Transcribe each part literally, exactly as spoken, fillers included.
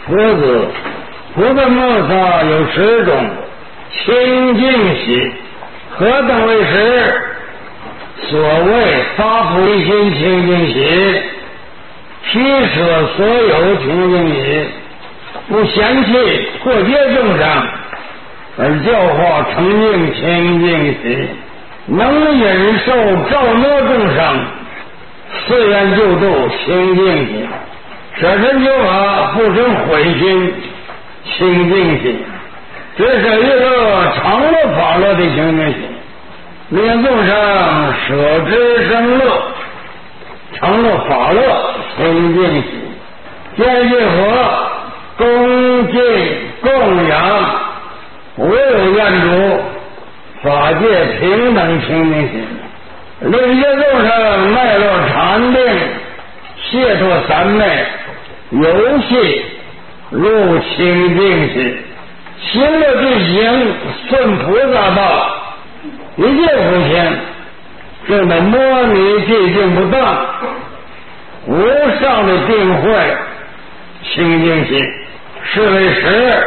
佛子，菩萨菩萨有十种，清净喜，何等为十？所谓发菩提心清净喜，披舍所有清净喜，不嫌弃破戒众生，而教化成净清净喜，能忍受造恶众生，誓愿救度清净喜，舍身救法不生悔心清净喜，这是一个常乐法乐的清净喜，令众生舍之生乐，常乐法乐清净喜，见一佛恭敬供养无有愿主，法界平等清净喜，令一众生脉络禅定，解脱三昧，游戏入清净喜，行乐之行顺菩萨道，一切福行正在摸泥寂静不当，无上的定慧清净喜，是为十。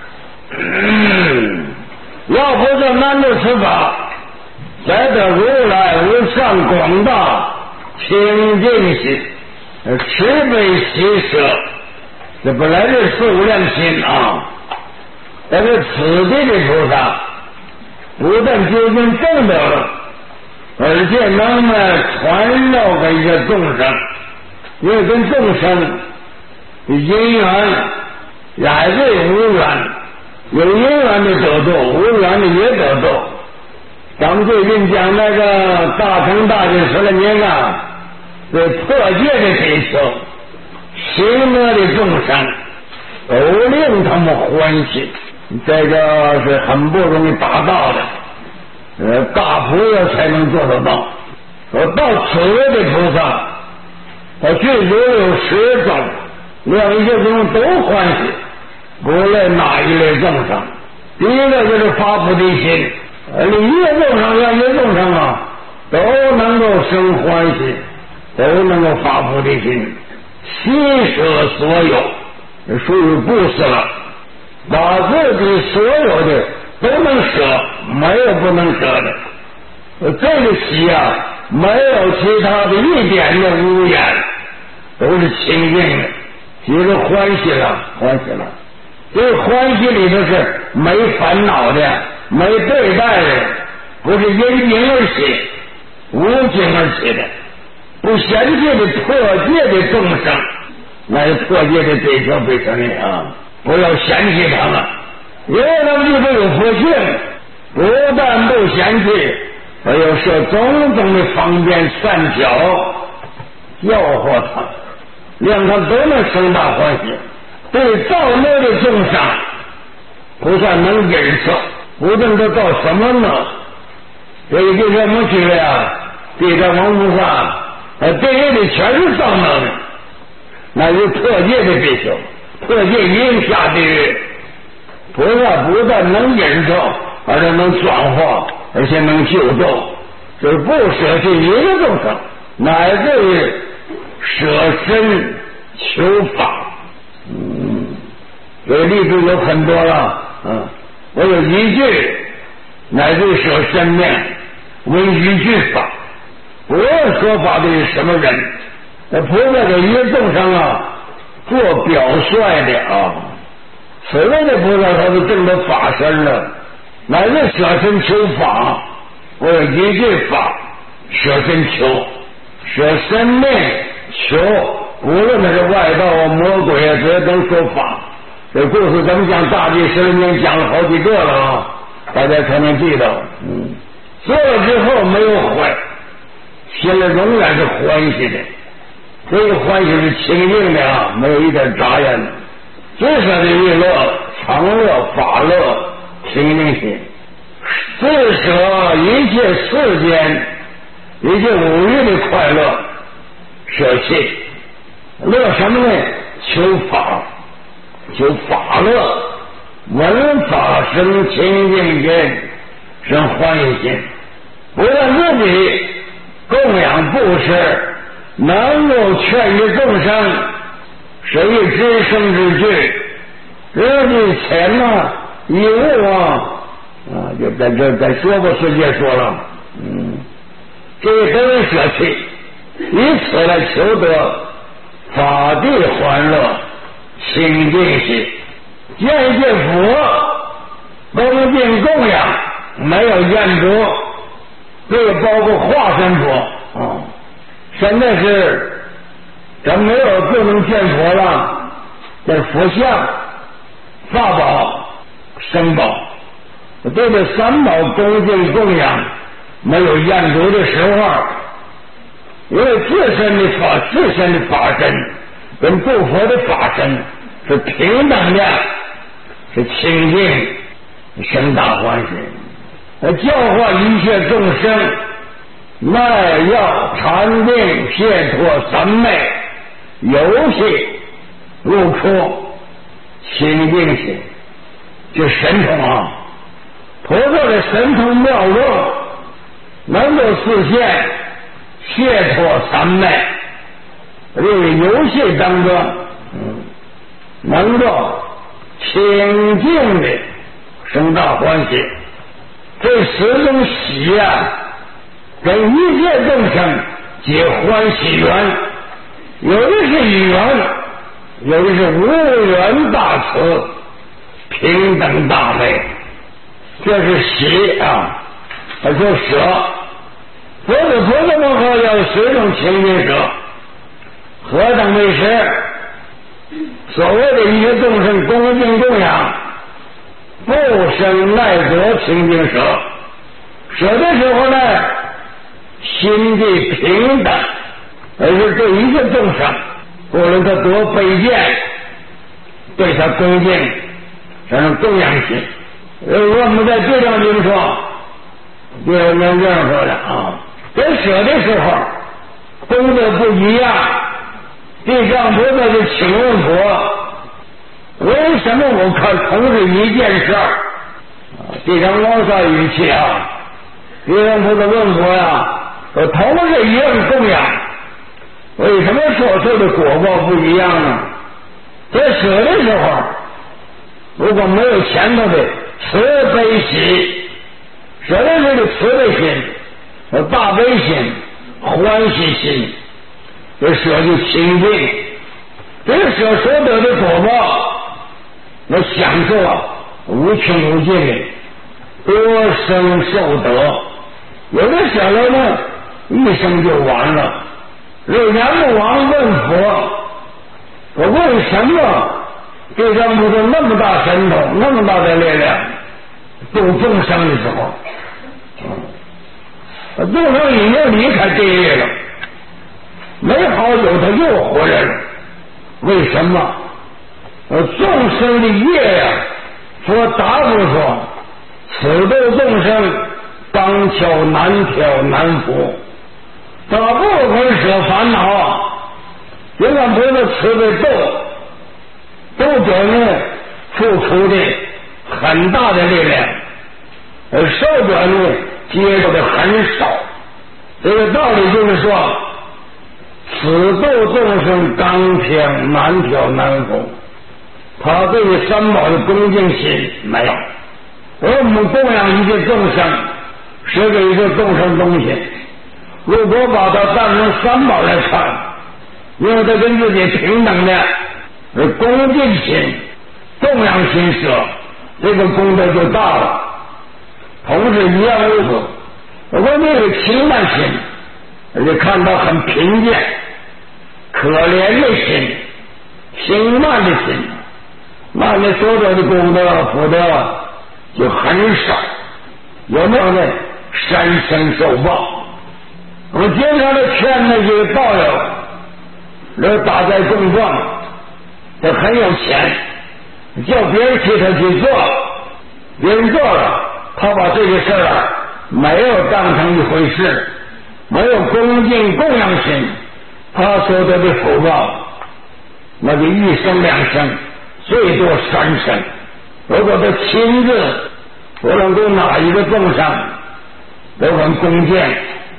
嗯，要不是难度此法，才得如来无上广大清净喜，慈悲喜舍，这本来是四无量心啊。但是此地的菩萨不但究竟证得了，而且能呢传绕给一个众生，因为跟众生的因缘也是无缘，有因缘的得度，无缘的也得度。咱们最近讲那个大乘大学十来年啊，对破戒的追求，行恶的众生都令他们欢喜，这个是很不容易达到的，呃，大菩萨才能做得到。说到此位的菩萨，他最多有十种，让一些众都欢喜，不论哪一类众生。第一个就是发菩提心，呃，你一个众生让一个众生啊，都能够生欢喜，都能够发菩提心，悉舍所有，属于布施了，把自己所有的都能舍，没有不能舍的。这个喜啊，没有其他的一点的污染，都是清净的，就是欢喜了，欢喜了。这个欢喜里头是没烦恼的，没对待的，不是因情而起，无情而起的，不嫌弃的破戒的众生，那是破戒的追求非常的啊，不要嫌弃他们，因为他们就是有福性，不但不嫌弃，而又设种种的方便善巧，教化他，让他都能生大欢喜。对造恶的众生，菩萨能忍受，无论他造什么呢？所以就这么去呀，地藏王菩萨，他对应的全是造恶的，那是破戒的追求，破戒因下地狱。菩萨不但能忍受，而且能转化，而且能救度，就是不舍弃一个众生，乃至于舍身求法。嗯，这个例子有很多了，嗯，我有一句，乃至舍身命为一句法。不论说法的是什么人，那菩萨给一个众生啊做表率的啊，此类的菩萨他是证得法身了，乃至舍身求法，我有一句法，舍身求，舍身命求。无论他是外道啊、魔鬼啊，这都说法。这故事咱们讲大地十来年讲了好几个了啊，大家可能记得。嗯，做了之后没有悔，心里永远是欢喜的，这个欢喜是清净的啊，没有一点杂染的。最舍的娱乐、常乐、法乐、清净心，自舍一切世间、一切五欲的快乐，舍弃。乐什么呢？求法，求法乐，闻法生清净心，生欢喜心。不但自己供养布施，能够劝喻众生， 是一知生之具，这的钱呢义务啊啊，就在这在说不随便说了，嗯，这都是舍弃，以此来求得法地欢乐清净心。见一见佛恭敬供养，没有见着，这个包括化身佛啊。现在是咱没有不能见佛了，这是佛像、法宝、僧宝，对这三宝恭敬供养，没有验着的时候，因为自身的法、自身的法身跟诸佛的法身是平等的，是清净，生大欢喜，教化一切众生，卖药禅定解脱三昧，游戏入出清净心，这神通啊！菩萨的神通妙用，能够实现解脱三昧，这个游戏当中，嗯，能够清净的生大欢喜，这十种喜啊，跟一切众生皆欢喜缘，有的是缘，有的是无缘大慈，平等大悲，这是喜啊，他说舍，佛子菩萨们何要十种清净舍，何等为实？所谓的一些众生恭敬供养，不生奈得清净舍，舍的时候呢，心地平等，而是对一切众生，无论他多卑贱，对他恭敬，这种供养心。呃，我们在这张经说，就能这样说的啊，在舍的时候，功德不一样。地藏菩萨就请问佛，为什么我看同是一件事儿？地藏王萨语气啊，地藏菩萨问佛呀，说同是一样供养，为什么所受的果报不一样呢？在舍的时候，如果没有前头的慈悲喜，舍的这个慈悲心和大悲心、欢喜心，这舍就清净，这个舍所得的果报，那享受啊无穷无尽的多生受得，有的舍了呢，一生就完了。若阎罗王问佛，我为什么地藏菩萨那么大神通，那么大的力量，度众生的时候，嗯，众生已经离开地狱了，没好久他又回来了，为什么？呃，众生的业呀、啊，说答复说，此度众生当敲难挑难服，他不肯舍烦恼，尽管菩萨慈悲度，都觉呢付出的很大的力量，而受者呢接受的很少。这个道理就是说，此度众生刚强难挑难服，他对于三宝的恭敬心没有。而我们供养一切众生，舍给一个众生东西，如果把它当成三宝来看，因为它跟自己平等的恭敬心、供养心舍，这个功德就大了。同时一样如此，如果那个轻慢心，而且看到很贫贱、可怜的心、轻慢的心，那你所得的功德福德就很少。有没有呢？三生受报。我经常的劝那些道友，那大灾共状，他很有钱，叫别人替他去做，别人做了，他把这个事儿啊没有当成一回事，没有恭敬供养心，他所得的福报，那就一生两生，最多三生。如果他亲自无论对哪一个众生都很恭敬、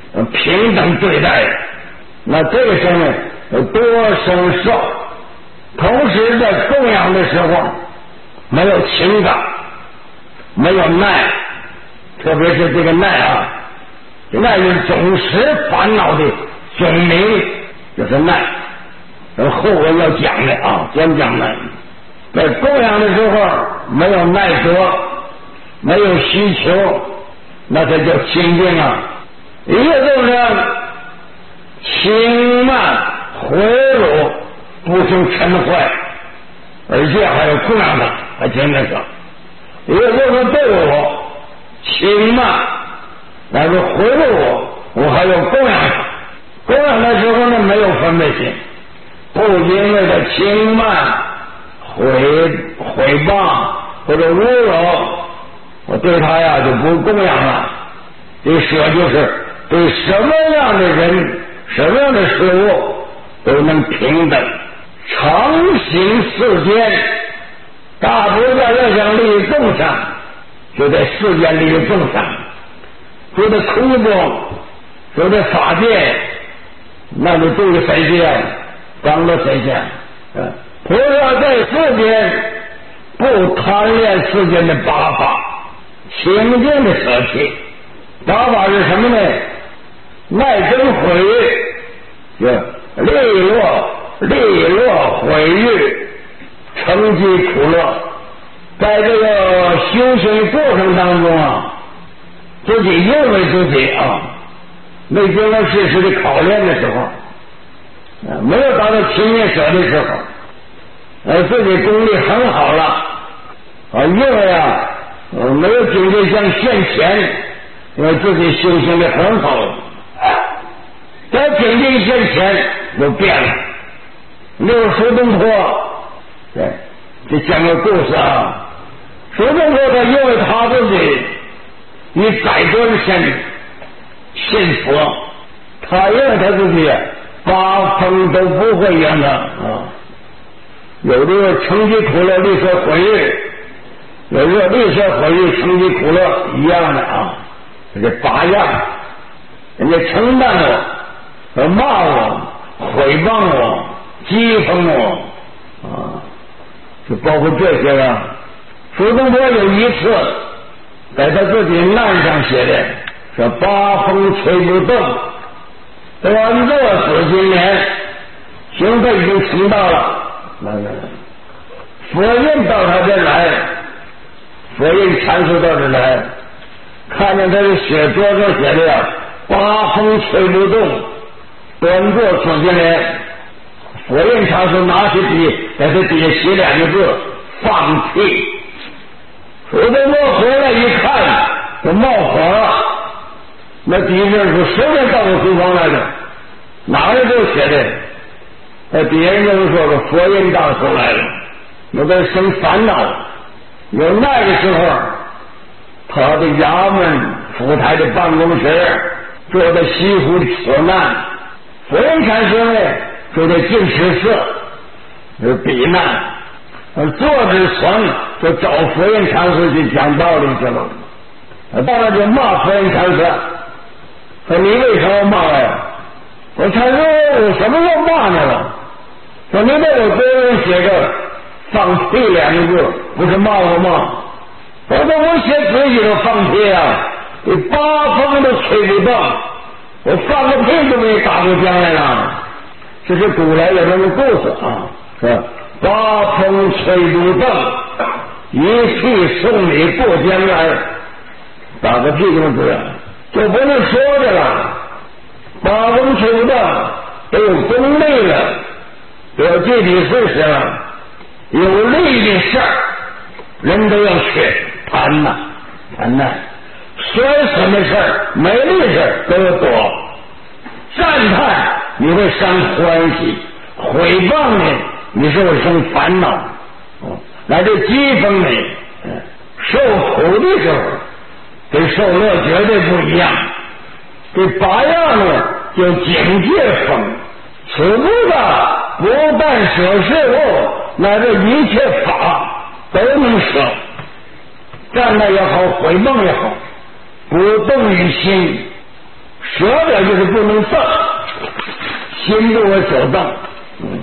平等对待，那这个生呢多生寿， 同时在供养的时候没有情感，没有耐，特别是这个耐啊，耐是总是烦恼的总名，就是耐。后文要讲的啊，先讲耐。在供养的时候没有耐得，没有需求，那才叫清净啊。一个就是轻慢回辱，不生嗔坏，而且还有供养他，还前面说，一个就是对我轻慢，那是回辱我，我还有供养他。供养的时候呢，没有分别心，不因为他轻慢毁毁谤或者侮辱，我对他呀就不供养了。这舍就是对什么样的人什么样的事物都能平等，常行世间。大菩萨要想利益众生，就在世间利益众生，就在空中，就在法界，那就对着谁见，帮着谁见。菩萨在世间不贪恋世间的八法，清净的舍弃。八法是什么呢？耐憎毁誉，利落利落毁誉，成绩苦乐。在这个修行过程当中啊，自己认为自己啊没经过事实的考验的时候，没有达到清净舍的时候，呃，自己功力很好了啊，因为啊，呃，没有经历像现前，因为自己修行的很好了，在经历现前就变了。那个苏东坡，对，这讲个故事啊。苏东坡他因为他自己以百多身信佛，他因为他自己八风都不会赢的啊。有的成绩苦乐立刻毁誉，有的立刻毁誉成绩苦乐一样的啊，这八样，人家称赞我，骂我，毁谤我，讥讽我啊，就包括这些啊。苏东坡有一次在他自己难上写的，说八风吹不动，端坐紫金莲，行他已经成道了。那个佛印到他这来，佛印禅师到这来，看见他的写桌上写的呀，八风吹不动，端坐紫金莲。佛印禅师拿起笔在这底下写两个字：放屁。苏东坡回来一看，就冒火了。那底下人说：“谁人到我书房来的？哪里都写的？”那别人就说：“个佛印大师来了。”那都生烦恼。有那个时候，他的衙门府台的办公室坐在西湖的此难，佛印禅师呢坐在净慈寺是避难。坐之船就找佛印禅师去讲道理去了，到那就骂佛印禅师，说你为什么骂我呀？我禅师我什么时候骂你了？说你在我桌上写个放屁两个字，不是骂我吗？我说我写自己都放屁啊，你八风都吹不动，我放个屁都没打过将来了。这是古来有这么故事啊，是吧？八风吹不动，一屁送你过江来，打个屁股子就不能说的了。八风吹不动都有功利了，都有具体事实了，有利的事儿人都要去谈呐谈呐，说什么事儿没利的事儿都要躲，赞叹你会生欢喜，毁谤你你是会生烦恼。哦，那这讥讽你受苦的时候跟受乐绝对不一样。这八样呢叫警戒风，此物的不但舍事物，乃至一切法都能舍，赞叹也好，毁谤也好，不动于心，舍了就是不能动，心不会所动。嗯，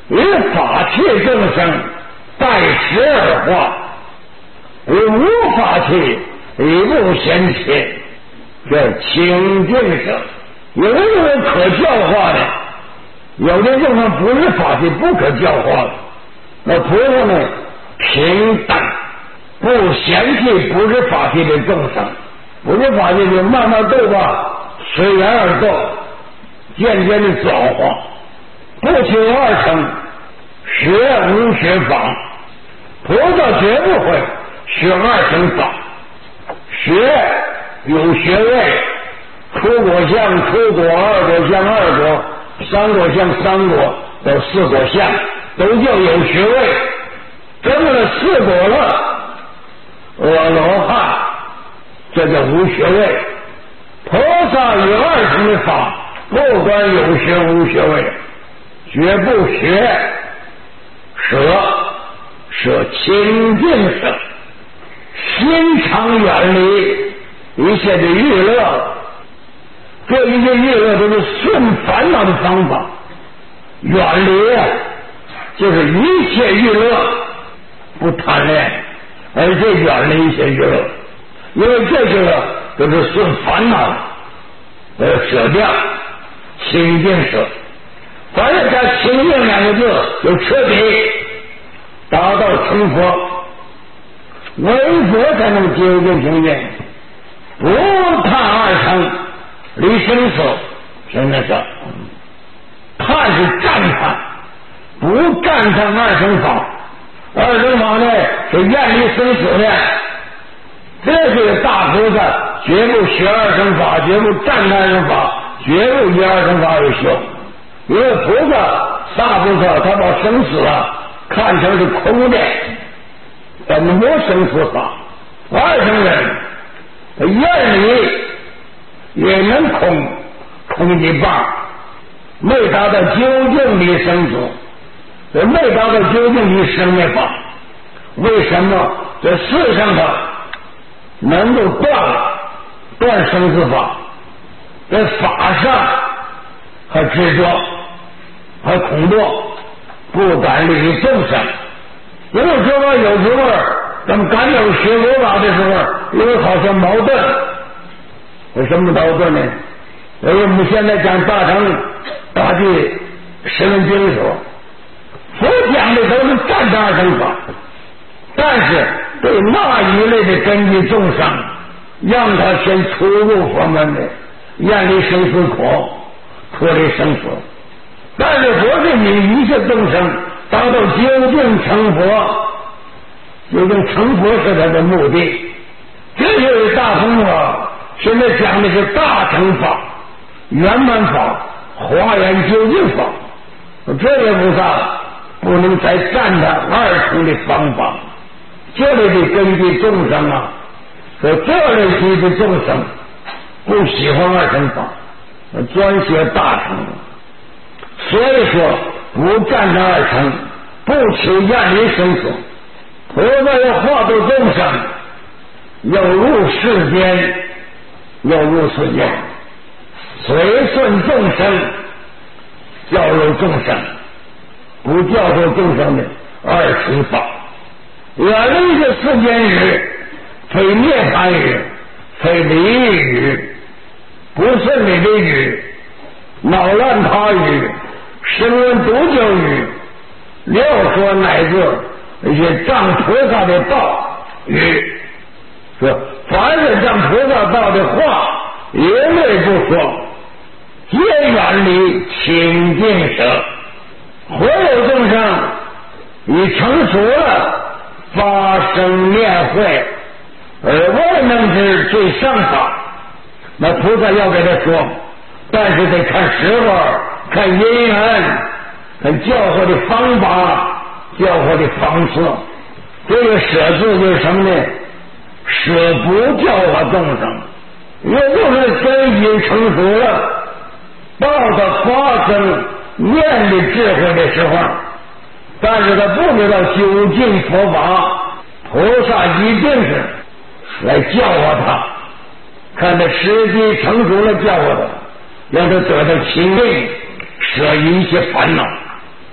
以法器众生待时而化，以无法器以不贤切，这清净者。有的人可教化的，有的众生不是法器不可教化的。那菩萨呢，平等不嫌弃不是法器的众生，不是法器的慢慢斗吧，随缘而斗，渐渐的转化，不求二乘，学无学法。菩萨绝不会学二乘法，学有学位，出国相出国，二国相二国，三国相三国，到四国相，都叫有学位。登了四国了，阿罗汉，这叫无学位。菩萨与二乘的法，不管有学无学位，绝不学舍，舍清净舍，心常远离一切的娱乐。这一切娱乐都是顺烦恼的方法，远离啊，就是一切娱乐不贪恋，而且远离一切娱乐，因为这些个都是顺烦恼，要舍掉，清净舍。凡是加清净两个字，就彻底达到成佛。唯佛才能究竟清净，不贪二乘，离生死，是那个贪是赞叹，不赞叹二乘法。二乘法呢是远离生死的，这就是大菩萨绝不学二乘法，绝不赞叹二乘法，绝不以二乘法为修。因为菩萨大菩萨他把生死啊看成是空的，本无生死法。二乘人他愿离也能空，空一半，没达到究竟离生死，也没达到究竟离生灭法。为什么这世上他能够断断生死法，在法上还执着，还恐怖，不敢离众生。有时候有时候咱们赶有学佛法的时候，因为好像矛盾。有什么矛盾呢？因为我们现在讲大乘大地十论经的时候，佛讲的都是赞叹二乘法，但是对那一类的根基众生，让他先出入佛门的，远离生死苦，脱离生死。但是佛是引一切众生达到究竟成佛，究竟成佛是他的目的。这就是大乘法，现在讲的是大乘法、圆满法、华严究竟法。这位菩萨不能再赞叹二乘的方法，这类的根基众生啊，说这类级的众生不喜欢二乘法，专学大乘。所以说不赞叹二乘，不求远离生死。菩萨要化度众生，要入世间，要入世间，随顺众生，教入众生，不教授众生的二乘法。远离这世间语，非涅槃语，非离语，不顺理的语，恼乱他语，声闻独教语，料说乃至一些仗菩萨的道语，说凡是仗菩萨道的话，一律不说，皆远离清净舍。所有众生已成熟了，发生念会，而未能知最上法，那菩萨要给他说，但是得看时候，看因缘，看教化的方法，教化的方式。这个舍字就是什么呢？舍不教化众生，也就是根已成熟了，到他发生念的智慧的时候，但是他不知道究竟佛法，菩萨一定是来教化他，看他时机成熟了教化他，让他得到清净，舍一切烦恼。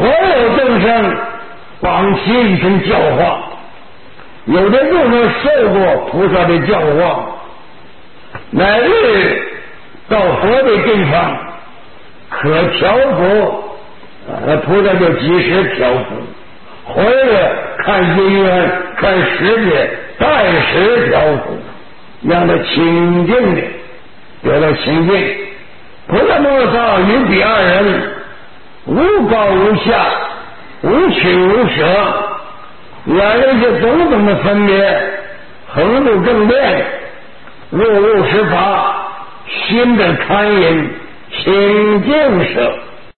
所有众生往其一声教化，有的众生受过菩萨的教化，乃至到佛的地方可调伏，呃，菩萨就及时调伏，回来看因缘看时节，待时调伏，让他清净的得到清净。菩萨摩诃萨与彼二人无高无下，无取无舍，两人是种种的分别，横入正变，入入十法，心的堪隐清净舍。